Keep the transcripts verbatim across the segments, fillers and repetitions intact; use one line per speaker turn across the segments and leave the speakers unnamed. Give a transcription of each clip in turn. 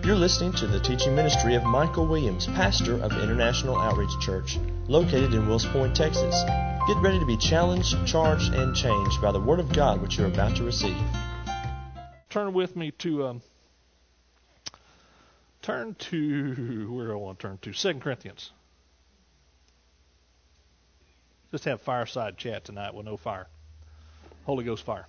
You're listening to the teaching ministry of Michael Williams, pastor of International Outreach Church, located in Wills Point, Texas. Get ready to be challenged, charged, and changed by the Word of God which you're about to receive.
Turn with me to, um, turn to, where do I want to turn to? Second Corinthians. Just have fireside chat tonight with no fire. Holy Ghost fire.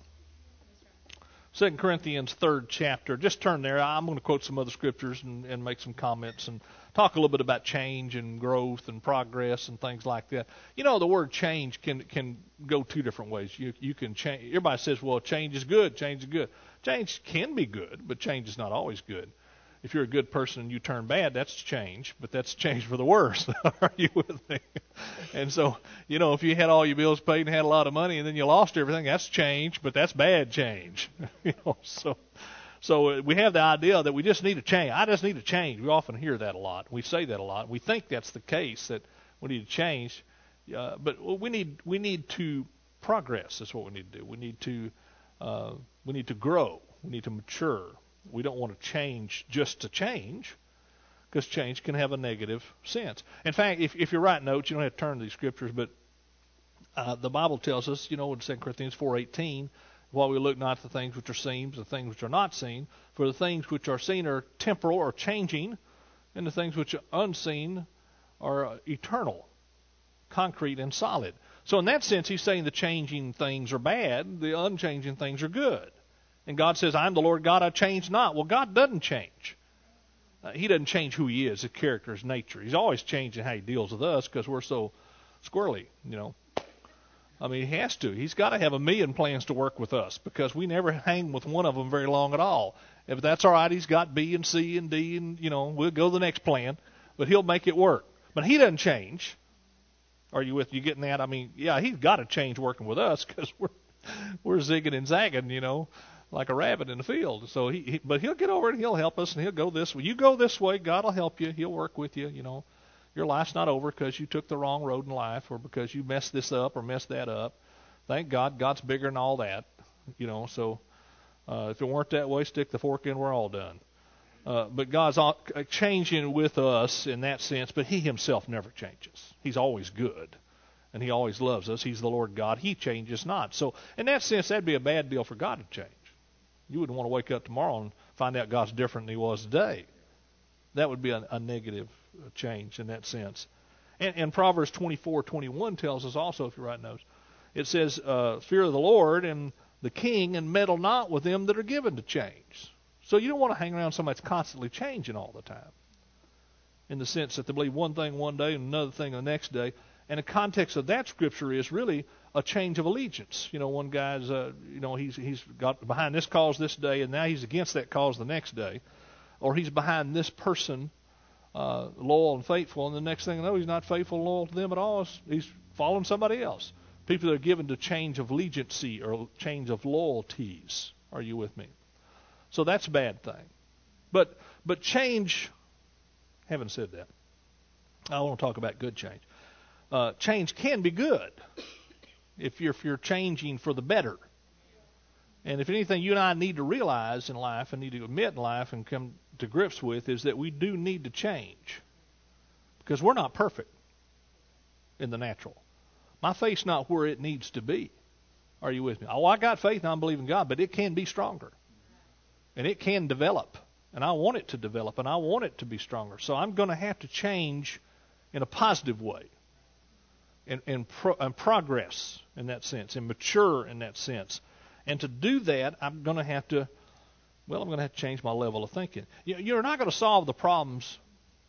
Second Corinthians, third chapter. Just turn there. I'm going to quote some other scriptures and, and make some comments and talk a little bit about change and growth and progress and things like that. You know, the word change can can go two different ways. You you can change. Everybody says, well, change is good. Change is good. Change can be good, but change is not always good. If you're a good person and you turn bad, that's change, but that's change for the worse. Are you with me? And so, you know, if you had all your bills paid and had a lot of money and then you lost everything, that's change, but that's bad change. you know, so so we have the idea that we just need to change. I just need to change. We often hear that a lot. We say that a lot. We think that's the case, that we need to change. Uh, but we need we need to progress. That's what we need to do. We need to uh, we need to grow. We need to mature. We don't want to change just to change, because change can have a negative sense. In fact, if, if you write notes, you don't have to turn to these scriptures, but uh, the Bible tells us, you know, in Second Corinthians four eighteen, while we look not at the things which are seen, but the things which are not seen, for the things which are seen are temporal or changing, and the things which are unseen are uh, eternal, concrete, and solid. So in that sense, he's saying the changing things are bad, the unchanging things are good. And God says, I'm the Lord God, I change not. Well, God doesn't change. Uh, he doesn't change who he is, his character, his nature. He's always changing how he deals with us because we're so squirrely, you know. I mean, he has to. He's got to have a million plans to work with us because we never hang with one of them very long at all. If that's all right, he's got B and C and D, and, you know, we'll go to the next plan. But he'll make it work. But he doesn't change. Are you with you getting that? I mean, yeah, he's got to change working with us because we're, we're zigging and zagging, you know, like a rabbit in the field. So he, he, but he'll get over it and he'll help us and he'll go this way. You go this way, God will help you. He'll work with you. You know, your life's not over because you took the wrong road in life or because you messed this up or messed that up. Thank God, God's bigger than all that. You know, so uh, if it weren't that way, stick the fork in. We're all done. Uh, but God's all, uh, changing with us in that sense, but he himself never changes. He's always good. And he always loves us. He's the Lord God. He changes not. So in that sense, that'd be a bad deal for God to change. You wouldn't want to wake up tomorrow and find out God's different than he was today. That would be a, a negative change in that sense. And, and Proverbs twenty-four twenty-one tells us also, if you write notes, it says, uh, fear of the Lord and the king, and meddle not with them that are given to change. So you don't want to hang around somebody that's constantly changing all the time, in the sense that they believe one thing one day and another thing the next day. And the context of that scripture is really a change of allegiance. You know, one guy's, uh, you know, he's he's got behind this cause this day, and now he's against that cause the next day. Or he's behind this person, uh, loyal and faithful, and the next thing you know, he's not faithful and loyal to them at all. He's following somebody else. People that are given to change of allegiancy or change of loyalties. Are you with me? So that's a bad thing. But but change, haven't said that. I want to talk about good change. Uh, change can be good if you're, if you're changing for the better. And if anything you and I need to realize in life and need to admit in life and come to grips with is that we do need to change. Because we're not perfect in the natural. My faith's not where it needs to be. Are you with me? Oh, I got faith and I believe in God, but it can be stronger. And it can develop. And I want it to develop and I want it to be stronger. So I'm going to have to change in a positive way. And, and, pro, and progress in that sense, and mature in that sense. And to do that, I'm going to have to, well, I'm going to have to change my level of thinking. You're not going to solve the problems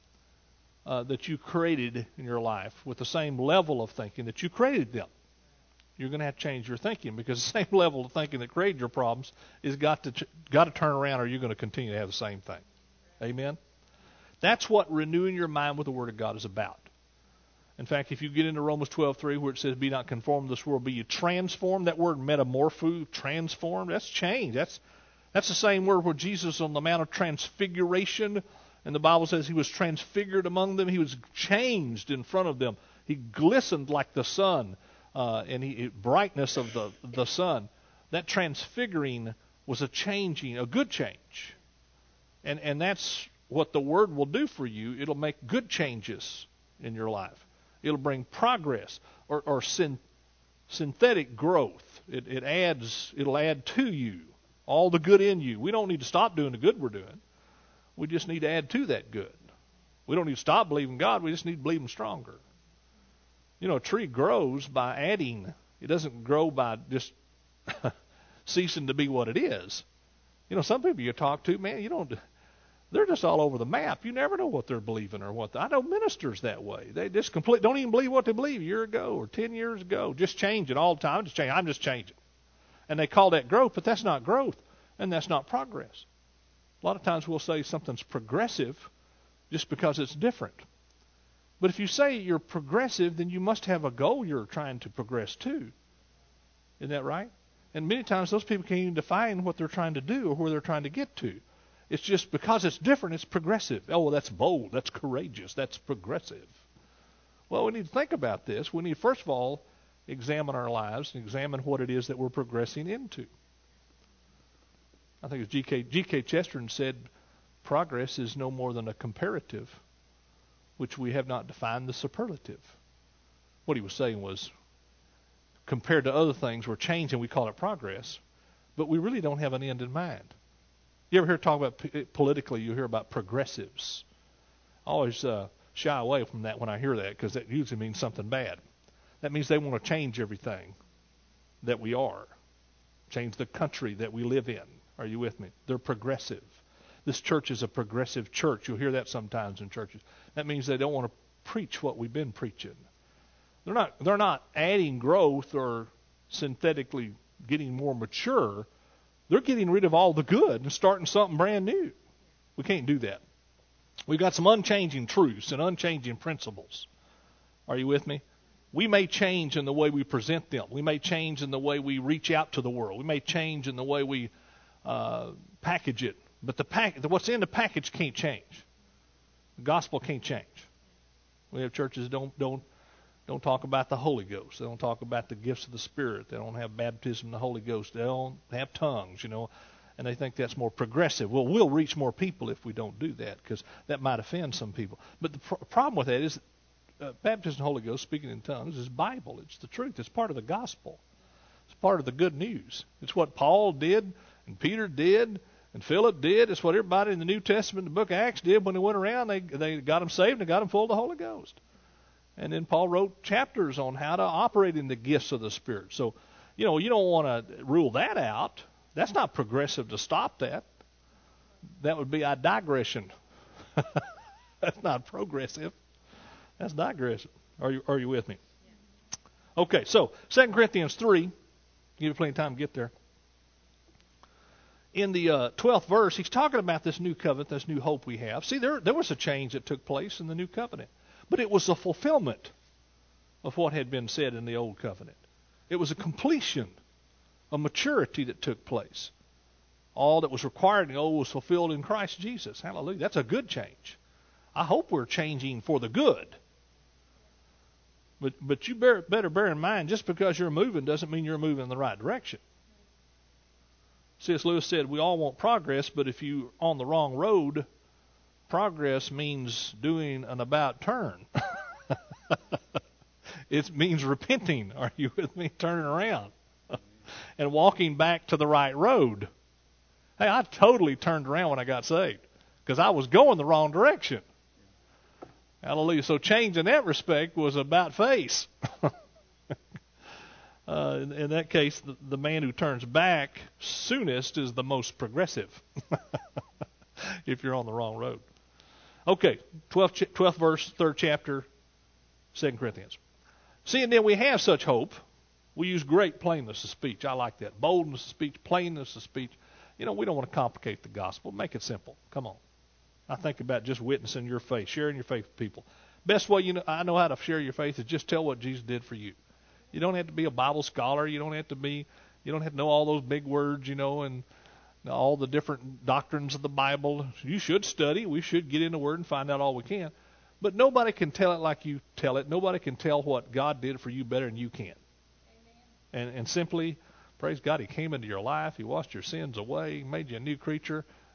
uh, that you created in your life with the same level of thinking that you created them. You're going to have to change your thinking because the same level of thinking that created your problems is got to got to turn around, or you're going to continue to have the same thing. Amen? That's what renewing your mind with the Word of God is about. In fact, if you get into Romans twelve three, where it says, be not conformed to this world, be you transformed, that word metamorpho, transformed, that's change. That's that's the same word where Jesus on the Mount of Transfiguration, and the Bible says he was transfigured among them. He was changed in front of them. He glistened like the sun, uh, and he, brightness of the, the sun. That transfiguring was a changing, a good change. And, and that's what the Word will do for you, it'll make good changes in your life. It'll bring progress or, or syn, synthetic growth. It, it adds, it'll add to you all the good in you. We don't need to stop doing the good we're doing. We just need to add to that good. We don't need to stop believing God. We just need to believe Him stronger. You know, a tree grows by adding. It doesn't grow by just ceasing to be what it is. You know, some people you talk to, man, you don't. They're just all over the map. You never know what they're believing or what. The, I know ministers that way. They just complete don't even believe what they believe a year ago or ten years ago. Just change it all the time. Just change. I'm just changing. And they call that growth, but that's not growth, and that's not progress. A lot of times we'll say something's progressive just because it's different. But if you say you're progressive, then you must have a goal you're trying to progress to. Isn't that right? And many times those people can't even define what they're trying to do or where they're trying to get to. It's just because it's different, it's progressive. Oh, well, that's bold, that's courageous, that's progressive. Well, we need to think about this. We need, first of all, examine our lives and examine what it is that we're progressing into. I think as G K G K Chesterton said, progress is no more than a comparative, which we have not defined the superlative. What he was saying was, compared to other things, we're changing, we call it progress, but we really don't have an end in mind. You ever hear talk about p- politically, you hear about progressives. I always uh, shy away from that when I hear that because that usually means something bad. That means they want to change everything that we are, change the country that we live in. Are you with me? They're progressive. This church is a progressive church. You'll hear that sometimes in churches. That means they don't want to preach what we've been preaching. They're not, they're not adding growth or synthetically getting more mature. They're getting rid of all the good and starting something brand new. We can't do that. We've got some unchanging truths and unchanging principles. Are you with me? We may change in the way we present them. We may change in the way we reach out to the world. We may change in the way we uh, package it. But the pack, what's in the package can't change. The gospel can't change. We have churches that don't don't don't talk about the Holy Ghost. They don't talk about the gifts of the Spirit. They don't have baptism in the Holy Ghost. They don't have tongues, you know, and they think that's more progressive. Well, we'll reach more people if we don't do that because that might offend some people. But the pr- problem with that is uh, baptism in the Holy Ghost, speaking in tongues, is Bible. It's the truth. It's part of the gospel. It's part of the good news. It's what Paul did and Peter did and Philip did. It's what everybody in the New Testament, the book of Acts, did when they went around. They they got them saved and they got them full of the Holy Ghost. And then Paul wrote chapters on how to operate in the gifts of the Spirit. So, you know, you don't want to rule that out. That's not progressive to stop that. That would be a digression. That's not progressive. That's digression. Are you are you with me? Okay, so Second Corinthians three. Give you plenty of time to get there. In the uh, twelfth verse, he's talking about this new covenant, this new hope we have. See, there there was a change that took place in the new covenant. But it was a fulfillment of what had been said in the old covenant. It was a completion, a maturity that took place. All that was required in the old was fulfilled in Christ Jesus. Hallelujah. That's a good change. I hope we're changing for the good. But but you bear, better bear in mind, just because you're moving doesn't mean you're moving in the right direction. C S Lewis said, we all want progress, but if you're on the wrong road, progress means doing an about turn. It means repenting. Are you with me? Turning around and walking back to the right road. Hey, I totally turned around when I got saved because I was going the wrong direction. Hallelujah. So change in that respect was about face. Uh, in, in that case, the, the man who turns back soonest is the most progressive if you're on the wrong road. Okay, twelfth, twelfth verse, third chapter, Second Corinthians. Seeing then we have such hope, we use great plainness of speech. I like that. Boldness of speech, plainness of speech. You know, we don't want to complicate the gospel. Make it simple. Come on. I think about just witnessing your faith, sharing your faith with people. Best way you know, I know how to share your faith is just tell what Jesus did for you. You don't have to be a Bible scholar. You don't have to be, you don't have to know all those big words, you know, and all the different doctrines of the Bible. You should study. We should get in the Word and find out all we can. But nobody can tell it like you tell it. Nobody can tell what God did for you better than you can. Amen. And and simply, praise God, He came into your life. He washed your sins away. He made you a new creature.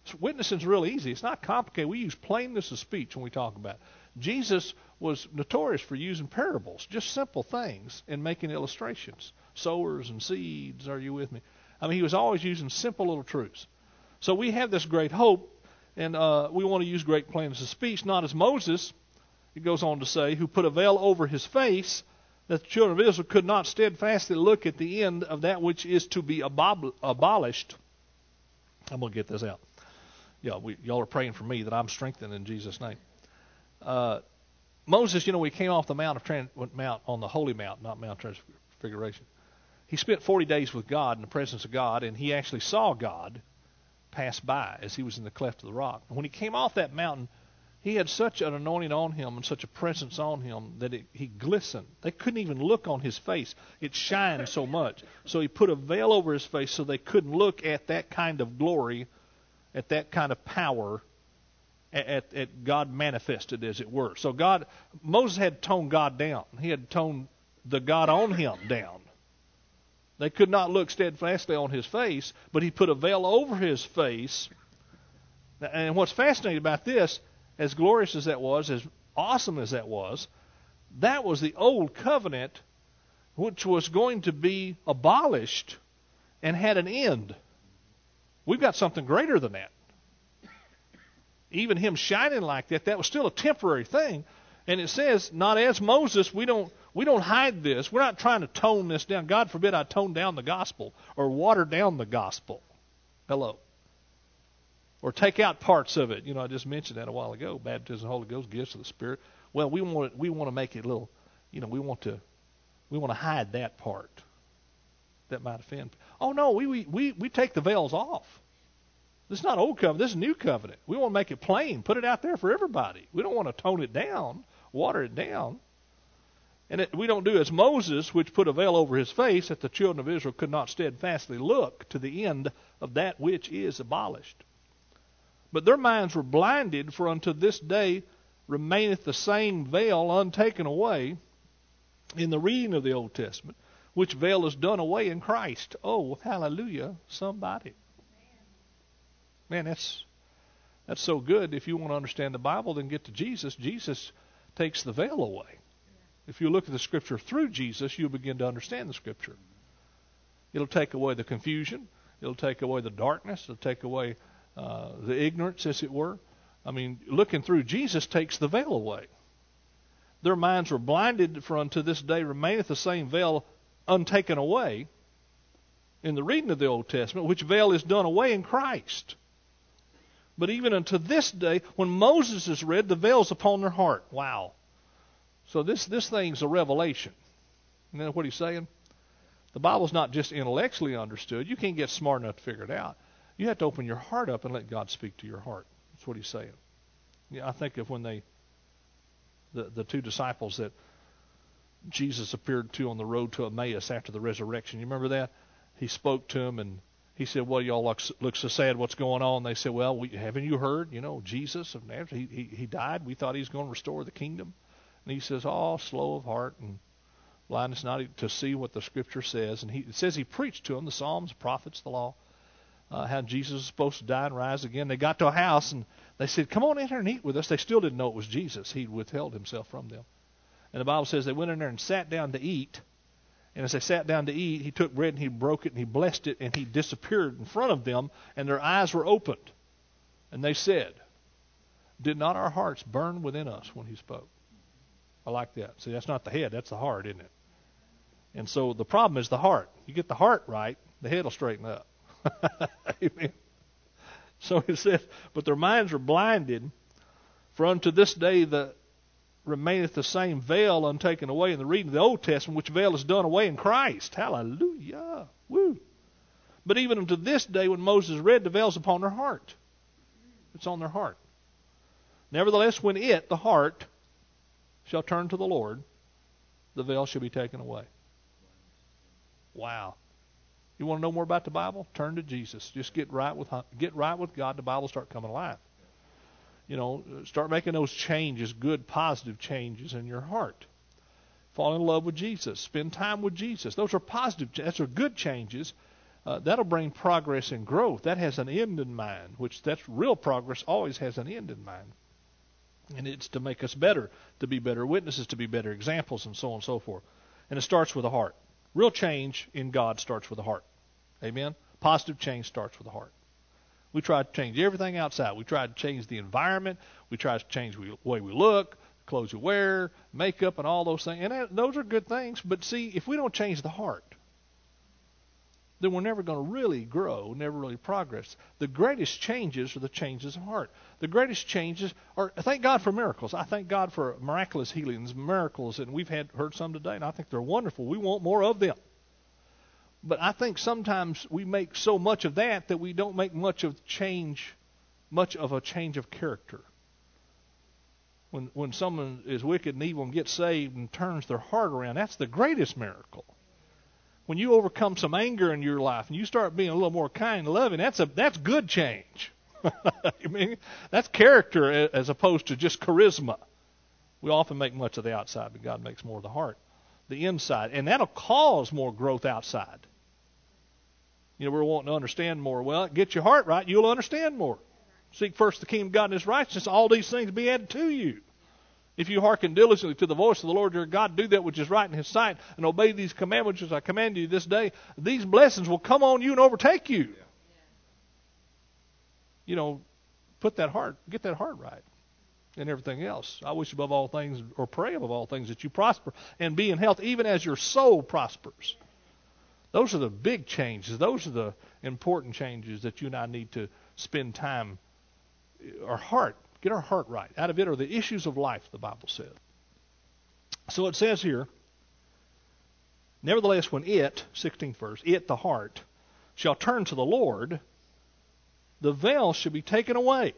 Witnessing is real easy. It's not complicated. We use plainness of speech when we talk about it. Jesus was notorious for using parables, just simple things, and making illustrations. Sowers and seeds, are you with me? I mean, he was always using simple little truths. So we have this great hope, and uh, we want to use great plainness of speech, not as Moses, it goes on to say, who put a veil over his face, that the children of Israel could not steadfastly look at the end of that which is to be abob- abolished. I'm going to get this out. Yeah, we, y'all are praying for me that I'm strengthened in Jesus' name. Uh, Moses, you know, he came off the Mount of Trans- Mount on the Holy Mount, not Mount Transfiguration. He spent forty days with God in the presence of God, and he actually saw God pass by as he was in the cleft of the rock. And when he came off that mountain, he had such an anointing on him and such a presence on him that it, he glistened. They couldn't even look on his face. It shined so much. So he put a veil over his face so they couldn't look at that kind of glory, at that kind of power, at, at, at God manifested, as it were. So God, Moses had toned God down. He had toned the God on him down. They could not look steadfastly on his face, but he put a veil over his face. And what's fascinating about this, as glorious as that was, as awesome as that was, that was the old covenant which was going to be abolished and had an end. We've got something greater than that. Even him shining like that, that was still a temporary thing. And it says, not as Moses, we don't we don't hide this. We're not trying to tone this down. God forbid I tone down the gospel or water down the gospel. Hello. Or take out parts of it. You know, I just mentioned that a while ago. Baptism of the Holy Ghost, gifts of the Spirit. Well, we want we want to make it a little, you know, we want to we want to hide that part. That might offend. Oh no, we we we, we take the veils off. This is not old covenant. This is new covenant. We want to make it plain. Put it out there for everybody. We don't want to tone it down, water it down. And it, we don't do as Moses, which put a veil over his face, that the children of Israel could not steadfastly look to the end of that which is abolished. But their minds were blinded, for unto this day remaineth the same veil untaken away in the reading of the Old Testament, which veil is done away in Christ. Oh, hallelujah, somebody. Man, that's that's so good. If you want to understand the Bible, then get to Jesus. Jesus takes the veil away. If you look at the Scripture through Jesus, you'll begin to understand the Scripture. It'll take away the confusion. It'll take away the darkness. It'll take away uh, the ignorance, as it were. I mean, looking through Jesus takes the veil away. Their minds were blinded, for unto this day remaineth the same veil untaken away in the reading of the Old Testament, which veil is done away in Christ. But even unto this day, when Moses is read, the veil's upon their heart. Wow. So this, this thing's a revelation. You know what he's saying? The Bible's not just intellectually understood. You can't get smart enough to figure it out. You have to open your heart up and let God speak to your heart. That's what he's saying. Yeah, I think of when they, the, the two disciples that Jesus appeared to on the road to Emmaus after the resurrection. You remember that? He spoke to them and he said, well, y'all look, look so sad. What's going on? They said, well, we, haven't you heard, you know, Jesus of Nazareth, he, he, he died. We thought he was going to restore the kingdom. And he says, oh, slow of heart and blindness not to see what the Scripture says. And he, it says he preached to them the Psalms, the prophets, the law, uh, how Jesus is supposed to die and rise again. They got to a house and they said, come on in here and eat with us. They still didn't know it was Jesus. He'd withheld himself from them. And the Bible says they went in there and sat down to eat. And as they sat down to eat, he took bread and he broke it and he blessed it and he disappeared in front of them and their eyes were opened. And they said, did not our hearts burn within us when he spoke? I like that. See, that's not the head, that's the heart, isn't it? And so the problem is the heart. You get the heart right, the head will straighten up. Amen. So it says, but their minds were blinded, for unto this day the remaineth the same veil untaken away in the reading of the Old Testament, which veil is done away in Christ. Hallelujah. Woo. But even unto this day, when Moses read, the veil's upon their heart. It's on their heart. Nevertheless, when it, the heart, shall turn to the Lord, the veil shall be taken away. Wow. You want to know more about the Bible? Turn to Jesus. Just get right with get right with God. The Bible will start coming alive. You know, start making those changes, good, positive changes in your heart. Fall in love with Jesus. Spend time with Jesus. Those are positive. Those are good changes uh, that'll bring progress and growth. That has an end in mind, which that's real progress always has an end in mind. And it's to make us better, to be better witnesses, to be better examples, and so on and so forth. And it starts with the heart. Real change in God starts with the heart. Amen? Positive change starts with the heart. We try to change everything outside. We try to change the environment. We try to change the way we look, clothes we wear, makeup, and all those things. And that, those are good things. But see, if we don't change the heart, then we're never going to really grow, never really progress. The greatest changes are the changes of heart. The greatest changes are, thank God for miracles. I thank God for miraculous healings, miracles, and we've had heard some today, and I think they're wonderful. We want more of them. But I think sometimes we make so much of that that we don't make much of change, much of a change of character. When when someone is wicked and evil and gets saved and turns their heart around, that's the greatest miracle. When you overcome some anger in your life and you start being a little more kind and loving, that's a that's good change. I mean, that's character as opposed to just charisma. We often make much of the outside, but God makes more of the heart, the inside, and that'll cause more growth outside. You know, we're wanting to understand more. Well, get your heart right, you'll understand more. Seek first the kingdom of God and His righteousness, all these things be added to you. If you hearken diligently to the voice of the Lord your God, do that which is right in His sight, and obey these commandments which I command you this day, these blessings will come on you and overtake you. Yeah. You know, put that heart, get that heart right, and everything else. I wish above all things, or pray above all things, that you prosper and be in health, even as your soul prospers. Those are the big changes. Those are the important changes that you and I need to spend time. Our heart. Get our heart right. Out of it are the issues of life, the Bible said. So it says here, nevertheless, when it, sixteenth verse, it, the heart, shall turn to the Lord, the veil shall be taken away.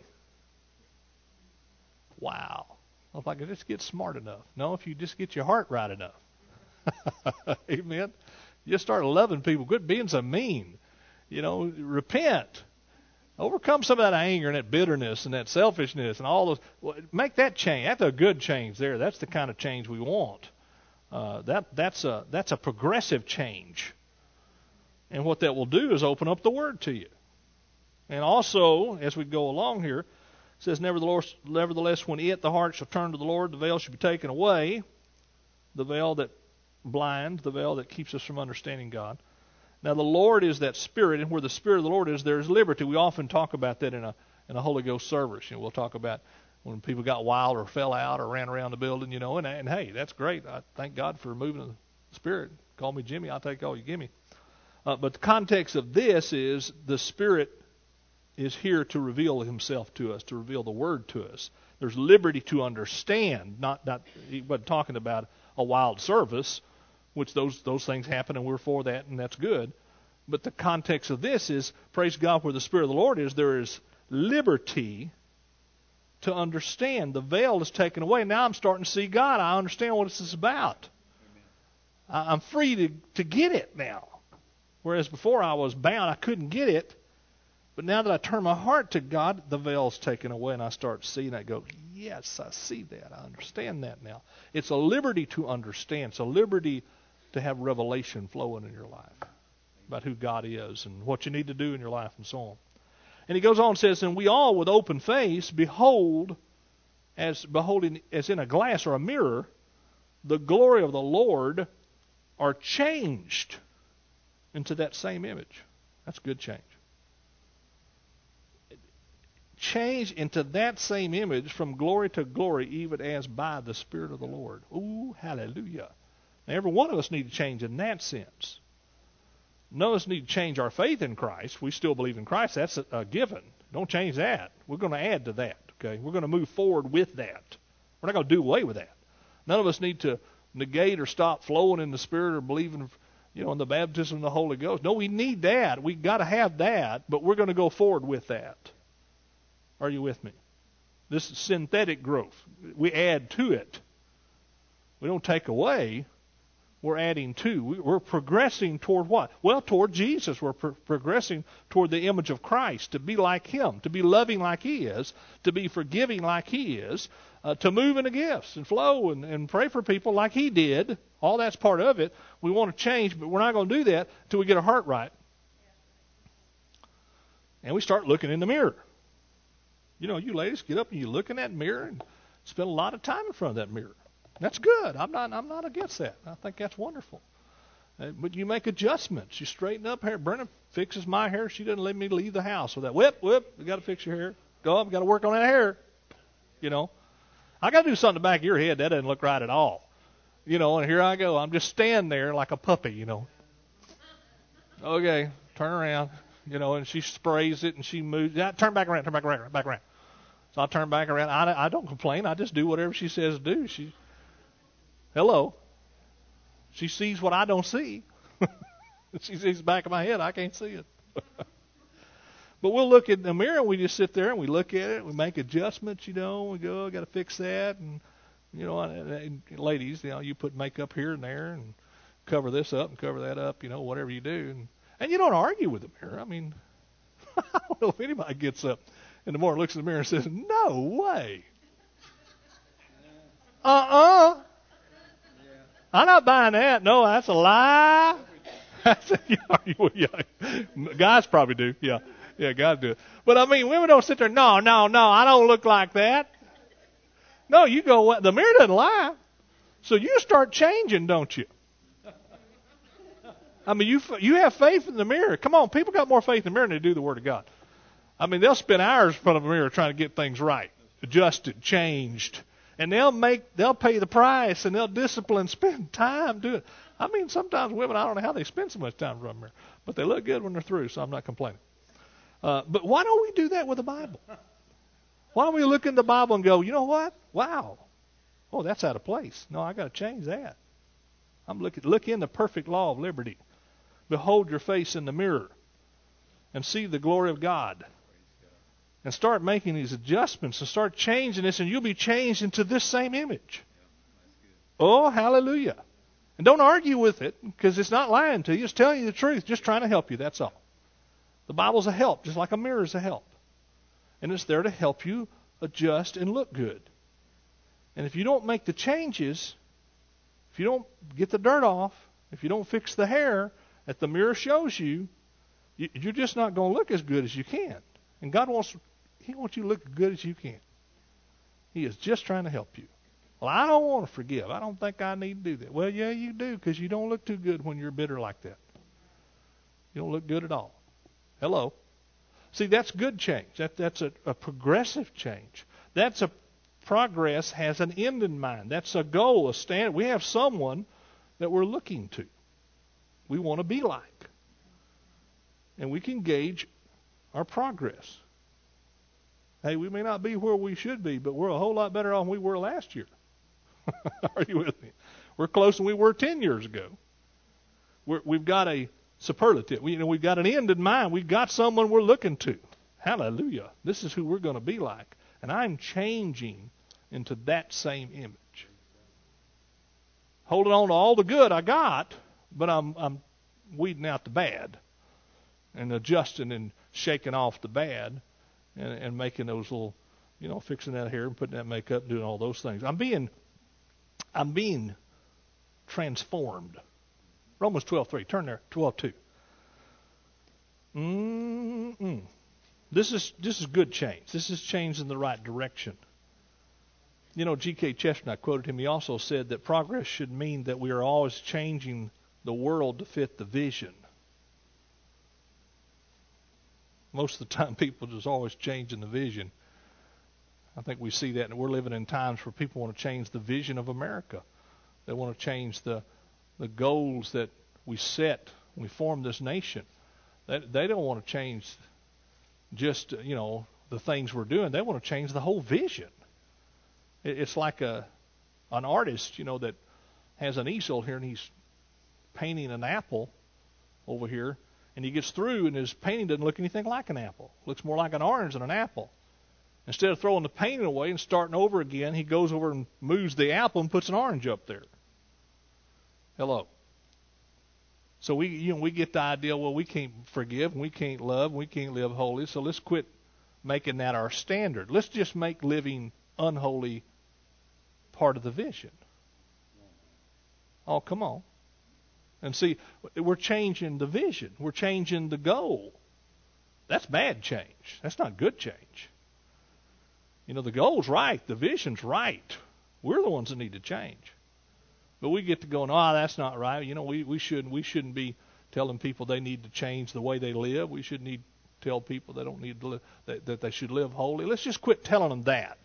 Wow. Well, if I could just get smart enough. No, if you just get your heart right enough. Amen. You just start loving people. Quit being so mean. You know, repent. Overcome some of that anger and that bitterness and that selfishness and all those. Well, make that change. That's a good change there. That's the kind of change we want. Uh, that that's a that's a progressive change. And what that will do is open up the Word to you. And also, as we go along here, it says, Nevertheless, nevertheless, when it, the heart, shall turn to the Lord, the veil shall be taken away. The veil that blinds, the veil that keeps us from understanding God. Now, the Lord is that Spirit, and where the Spirit of the Lord is, there is liberty. We often talk about that in a in a Holy Ghost service. You know, we'll talk about when people got wild or fell out or ran around the building, you know, and, and hey, that's great. I thank God for moving the Spirit. Call me Jimmy, I'll take all you give me. Uh, but the context of this is the Spirit is here to reveal Himself to us, to reveal the Word to us. There's liberty to understand, not, not he wasn't talking about a wild service, which those those things happen, and we're for that, and that's good. But the context of this is, praise God, where the Spirit of the Lord is, there is liberty to understand. The veil is taken away. Now I'm starting to see God. I understand what this is about. Amen. I'm free to, to get it now. Whereas before I was bound, I couldn't get it. But now that I turn my heart to God, the veil is taken away, and I start seeing it. I go, yes, I see that. I understand that now. It's a liberty to understand. It's a liberty to have revelation flowing in your life about who God is and what you need to do in your life and so on. And he goes on and says, and we all with open face behold, as beholding as in a glass or a mirror, the glory of the Lord, are changed into that same image. That's good change. Change into that same image from glory to glory, even as by the Spirit of the Lord. Ooh, hallelujah. Now, every one of us need to change in that sense. None of us need to change our faith in Christ. We still believe in Christ. That's a, a given. Don't change that. We're going to add to that. Okay, we're going to move forward with that. We're not going to do away with that. None of us need to negate or stop flowing in the Spirit or believing, you know, in the baptism of the Holy Ghost. No, we need that. We've got to have that, but we're going to go forward with that. Are you with me? This is synthetic growth. We add to it. We don't take away. We're adding to. We're progressing toward what? Well, toward Jesus. We're pro- progressing toward the image of Christ, to be like Him, to be loving like He is, to be forgiving like He is, uh, to move in the gifts and flow and, and pray for people like He did. All that's part of it. We want to change, but we're not going to do that until we get our heart right. And we start looking in the mirror. You know, you ladies get up and you look in that mirror and spend a lot of time in front of that mirror. That's good. I'm not I'm not against that. I think that's wonderful. Uh, but you make adjustments. You straighten up hair. Brenna fixes my hair. She doesn't let me leave the house with that. Whip, whip. You got to fix your hair. Go up. Got to work on that hair. You know, I got to do something in the back of your head. That doesn't look right at all. You know, and here I go. I'm just standing there like a puppy. You know. Okay, turn around. You know, and she sprays it and she moves. Yeah, turn back around. Turn back around. Back around. So I turn back around. I, I don't complain. I just do whatever she says to do. She, hello. She sees what I don't see. She sees the back of my head. I can't see it. But we'll look in the mirror and we just sit there and we look at it. We make adjustments, you know. We go, got to fix that. And, you know, and, and ladies, you know, you put makeup here and there and cover this up and cover that up, you know, whatever you do. And, and you don't argue with the mirror. I mean, I don't know if anybody gets up in the morning, looks in the mirror and says, no way. Uh-uh. I'm not buying that. No, that's a lie. That's a, yeah, yeah. Guys probably do. Yeah, yeah, guys do it. But, I mean, women don't sit there, no, no, no, I don't look like that. No, you go, the mirror doesn't lie. So you start changing, don't you? I mean, you you have faith in the mirror. Come on, people got more faith in the mirror than they do the Word of God. I mean, they'll spend hours in front of a mirror trying to get things right, adjusted, changed. And they'll make, they'll pay the price, and they'll discipline, spend time doing it. I mean, sometimes women, I don't know how they spend so much time in front of a mirror, but they look good when they're through, so I'm not complaining. Uh, but why don't we do that with the Bible? Why don't we look in the Bible and go, you know what? Wow. Oh, that's out of place. No, I got to change that. I'm looking, look in the perfect law of liberty. Behold your face in the mirror and see the glory of God. And start making these adjustments and start changing this, and you'll be changed into this same image. Oh, hallelujah. And don't argue with it, because it's not lying to you. It's telling you the truth, just trying to help you, that's all. The Bible's a help, just like a mirror is a help. And it's there to help you adjust and look good. And if you don't make the changes, if you don't get the dirt off, if you don't fix the hair that the mirror shows you, you're just not going to look as good as you can. And God wants, He wants you to look as good as you can. He is just trying to help you. Well, I don't want to forgive. I don't think I need to do that. Well, yeah, you do, because you don't look too good when you're bitter like that. You don't look good at all. Hello. See, that's good change. That, that's a, a progressive change. That's a progress has an end in mind. That's a goal, a standard. We have someone that we're looking to. We want to be like. And we can gauge our progress. Hey, we may not be where we should be, but we're a whole lot better off than we were last year. Are you with me? We're closer than we were ten years ago. We're, we've got a superlative. We, you know, we've got an end in mind. We've got someone we're looking to. Hallelujah. This is who we're going to be like. And I'm changing into that same image. Holding on to all the good I got, but I'm, I'm weeding out the bad and adjusting and shaking off the bad and, and making those little, you know, fixing that hair and putting that makeup and doing all those things. I'm being, I'm being transformed. Romans twelve three. Turn there. twelve two. Mm-mm. This is this is good change. This is change in the right direction. You know, G K Chesterton, I quoted him. He also said that progress should mean that we are always changing the world to fit the vision. Most of the time, people just always changing the vision. I think we see that, and we're living in times where people want to change the vision of America. They want to change the the goals that we set when we formed this nation. They, they don't want to change just, you know, the things we're doing. They want to change the whole vision. It, it's like a an artist, you know, that has an easel here, and he's painting an apple over here. And he gets through, and his painting doesn't look anything like an apple. It looks more like an orange than an apple. Instead of throwing the painting away and starting over again, he goes over and moves the apple and puts an orange up there. Hello. So we, you know, we get the idea, well, we can't forgive, and we can't love, and we can't live holy, so let's quit making that our standard. Let's just make living unholy part of the vision. Oh, come on. And see, we're changing the vision. We're changing the goal. That's bad change. That's not good change. You know, the goal's right. The vision's right. We're the ones that need to change. But we get to go, no, that's not right. You know, we, we shouldn't we shouldn't be telling people they need to change the way they live. We shouldn't need to tell people they don't need to live, that, that they should live holy. Let's just quit telling them that.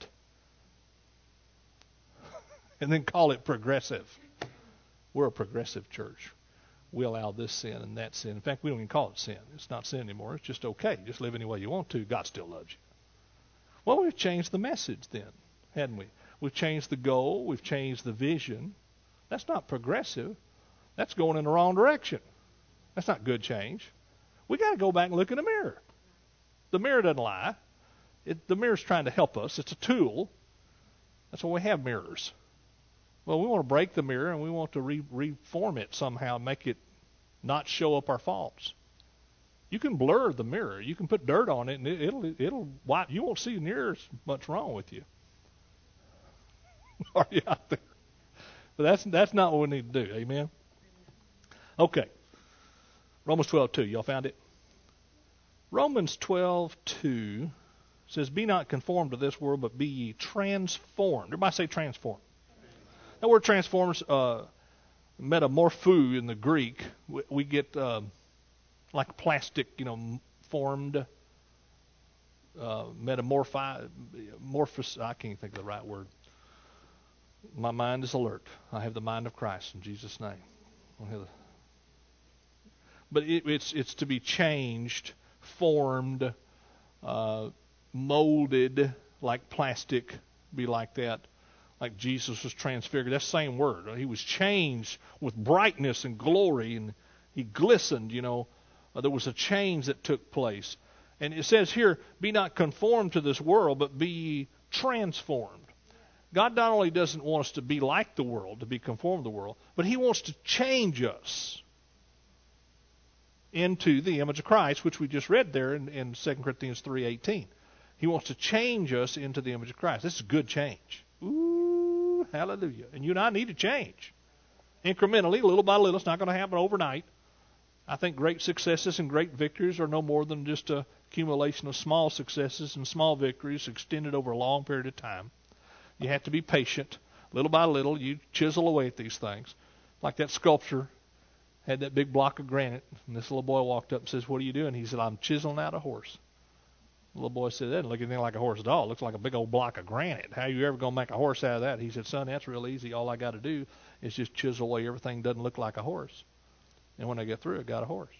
And then call it progressive. We're a progressive church. We allow this sin and that sin. In fact, we don't even call it sin. It's not sin anymore. It's just okay. Just live any way you want to. God still loves you. Well, we've changed the message then, hadn't we? We've changed the goal. We've changed the vision. That's not progressive. That's going in the wrong direction. That's not good change. We got to go back and look in the mirror. The mirror doesn't lie. It, the mirror's trying to help us. It's a tool. That's why we have mirrors. Well, we want to break the mirror and we want to re- reform it somehow, make it not show up our faults. You can blur the mirror. You can put dirt on it, and it, it'll it'll wipe. You won't see near as much wrong with you. Are you out there? But that's that's not what we need to do. Amen. Okay. Romans twelve two. Y'all found it? Romans twelve two says, "Be not conformed to this world, but be ye transformed." Everybody say transformed. That word transforms, uh, metamorpho in the Greek. We, we get uh, like plastic, you know, formed, uh, metamorphi, morphos. I can't think of the right word. My mind is alert. I have the mind of Christ in Jesus' name. The... But it, it's it's to be changed, formed, uh, molded like plastic, be like that. Like Jesus was transfigured. That's the same word. He was changed with brightness and glory, and he glistened, you know. Uh, there was a change that took place. And it says here, be not conformed to this world, but be transformed. God not only doesn't want us to be like the world, to be conformed to the world, but he wants to change us into the image of Christ, which we just read there in, in Second Corinthians three eighteen. He wants to change us into the image of Christ. This is good change. Ooh, hallelujah. And you and I need to change. Incrementally, little by little. It's not going to happen overnight. I think great successes and great victories are no more than just a accumulation of small successes and small victories extended over a long period of time. You have to be patient. Little by little, you chisel away at these things. Like that sculptor had that big block of granite, and this little boy walked up and says, "What are you doing?" He said, "I'm chiseling out a horse." The little boy said, "That doesn't look anything like a horse at all. It looks like a big old block of granite. How are you ever going to make a horse out of that?" He said, "Son, that's real easy. All I got to do is just chisel away everything that doesn't look like a horse. And when I get through, I got a horse."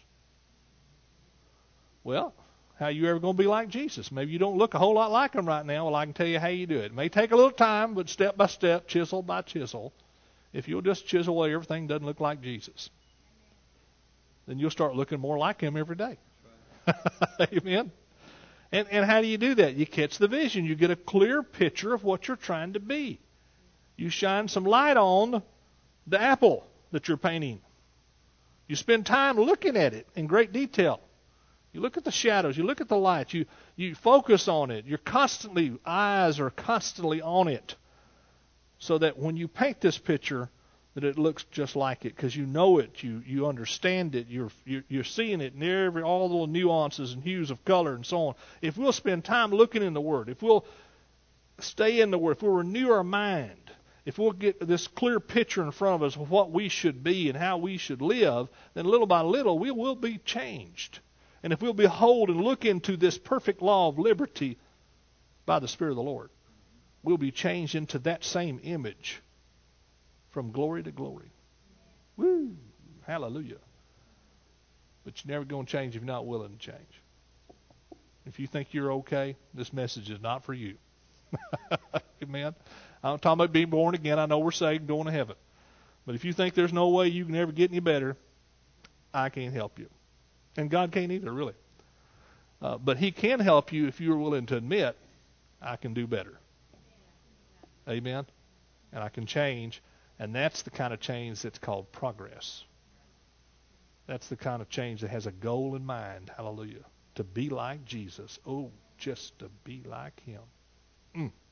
Well, how are you ever going to be like Jesus? Maybe you don't look a whole lot like him right now. Well, I can tell you how you do it. It may take a little time, but step by step, chisel by chisel, if you'll just chisel away everything that doesn't look like Jesus, then you'll start looking more like him every day. Amen. And, and how do you do that? You catch the vision. You get a clear picture of what you're trying to be. You shine some light on the apple that you're painting. You spend time looking at it in great detail. You look at the shadows. You look at the lights. You, you focus on it. Your constantly eyes are constantly on it, so that when you paint this picture, that it looks just like it, because you know it, you you understand it, you're, you're you're seeing it in every all the little nuances and hues of color and so on. If we'll spend time looking in the Word, if we'll stay in the Word, if we'll renew our mind, if we'll get this clear picture in front of us of what we should be and how we should live, then little by little we will be changed. And if we'll behold and look into this perfect law of liberty by the Spirit of the Lord, we'll be changed into that same image. From glory to glory. Woo! Hallelujah. But you're never going to change if you're not willing to change. If you think you're okay, this message is not for you. Amen? I'm talking about being born again. I know we're saved, going to heaven. But if you think there's no way you can ever get any better, I can't help you. And God can't either, really. Uh, but he can help you if you're willing to admit, I can do better. Amen? And I can change. And that's the kind of change that's called progress. That's the kind of change that has a goal in mind. Hallelujah. To be like Jesus. Oh, just to be like him. Mm.